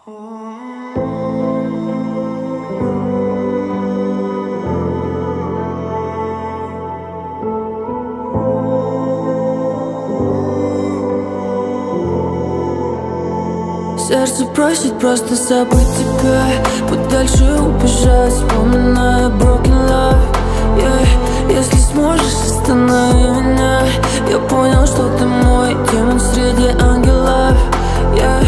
Сердце просит просто забыть тебя, подальше убежать, вспоминая broken love, yeah. Если сможешь, останови меня. Я понял, что ты мой демон среди ангелов, yeah.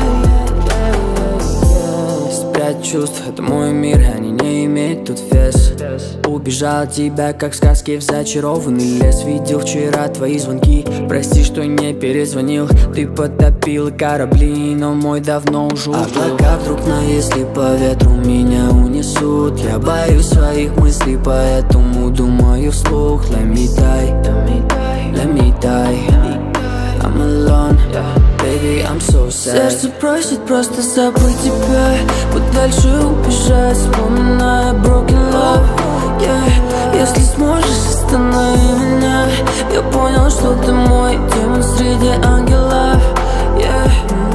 Спрячь чувств, это мой мир, они не имеют тут вес. Убежал от тебя, как в сказке в зачарованный лес. Видел вчера твои звонки, прости, что не перезвонил. Ты потопил корабли, но мой давно уже уплыл. Облака вдруг нависли, по ветру меня унесут. Я боюсь своих мыслей, поэтому думаю вслух. Let me die, I'm alone, baby, I'm so sad. Сердце просит просто забыть тебя, подальше убежать, вспоминая broken love, yeah. Если сможешь, останови меня. Я понял, что ты мой демон среди ангелов, yeah.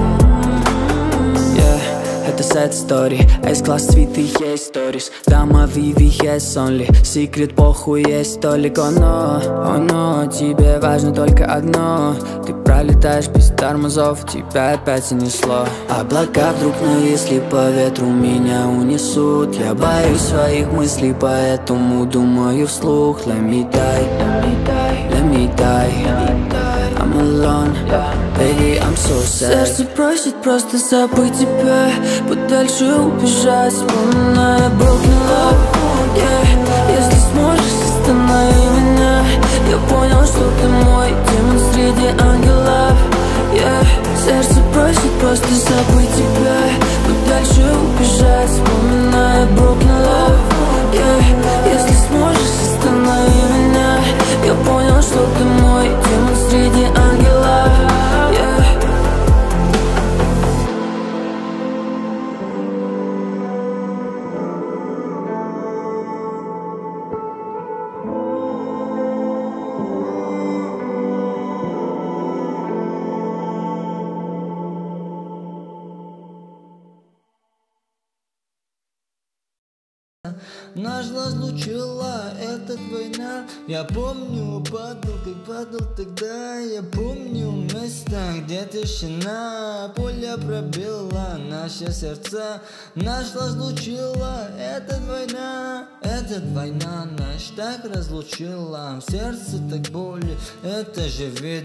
Это sad story, S-класс цветы есть stories. Дама Vivi есть only, секрет похуй есть только оно. Oh no, тебе важно только одно. Ты пролетаешь без тормозов, тебя опять занесло. Облака вдруг нависли, по ветру меня унесут. Я боюсь своих мыслей, поэтому думаю вслух. Let me die, I'm alone, baby, I'm so sad. Сердце просит просто забыть тебя, подальше убежать, вспоминая broken love, yeah. Если сможешь, останови меня. Я понял, что ты мой демон среди ангелов, yeah. Сердце просит просто забыть тебя, подальше убежать, вспоминая broken love, yeah. Если сможешь, останови меня. Я понял, что ты мой демон среди ангелов, yeah. Нас разлучила эта война. Я помню, падал, как падал тогда. Я помню место, где тишина. Пуля пробила наши сердца. Нас разлучила эта война. Эта война нас так разлучила. В сердце так боли, это же видно.